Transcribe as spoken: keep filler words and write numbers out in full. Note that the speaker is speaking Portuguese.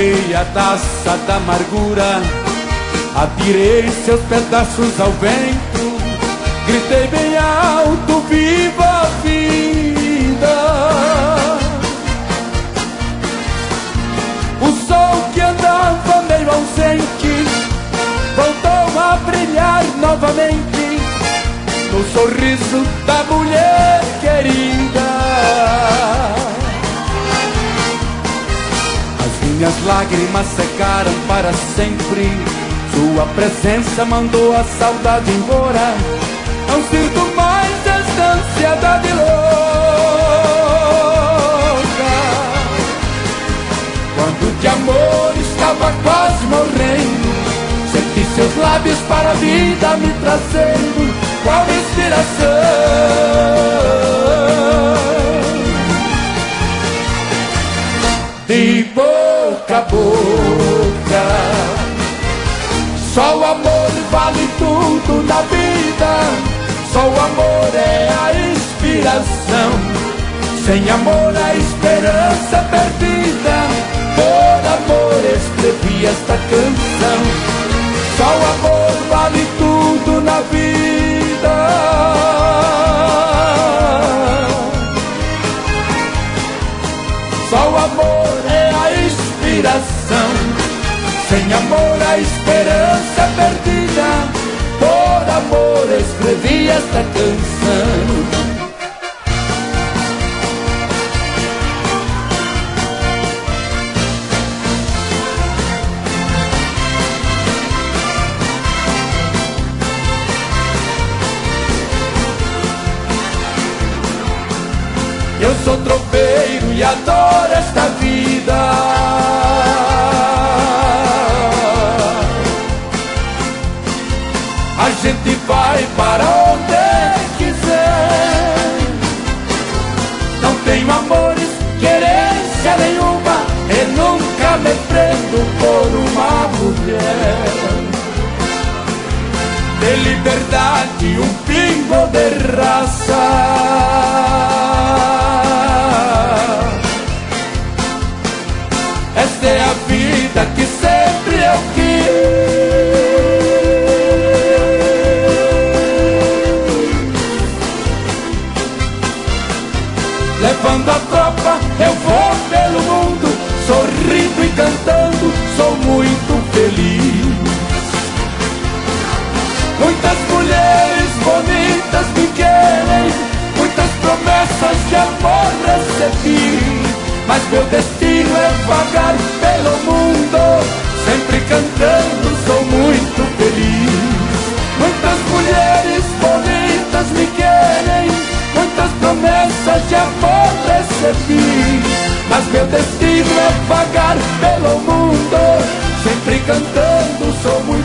tomei a taça da amargura, atirei seus pedaços ao vento, gritei bem alto, viva a vida. O sol que andava meio ausente voltou a brilhar novamente no sorriso da mulher querida. As minhas lágrimas secaram para sempre, sua presença mandou a saudade embora. Não sinto mais esta ansiedade louca. Quando de amor estava quase morrendo, senti seus lábios para a vida me trazendo qual inspiração. De boca a boca, só o amor vale tudo na vida. Só o amor é a inspiração. Sem amor a esperança é perdida. Por amor escrevi esta canção. Só o amor vale tudo na vida. Só o amor é a inspiração. Sem amor a esperança é perdida. Por amor escrevi esta canção. Eu sou tropeiro e adoro esta vida. A gente vai para onde quiser. Não tenho amores, querência nenhuma, e nunca me prendo por uma mulher. De liberdade um pingo de raça. Esta é a vida que sempre eu quis. Levando a tropa, eu vou pelo mundo, sorrindo e cantando, sou muito feliz. Muitas mulheres bonitas me querem, muitas promessas de amor recebi, mas meu destino é vagar pelo mundo, sempre cantando, sou muito feliz. Muitas mulheres bonitas me querem, muitas promessas de amor recebi, mas meu destino é vagar pelo mundo, sempre cantando, sou muito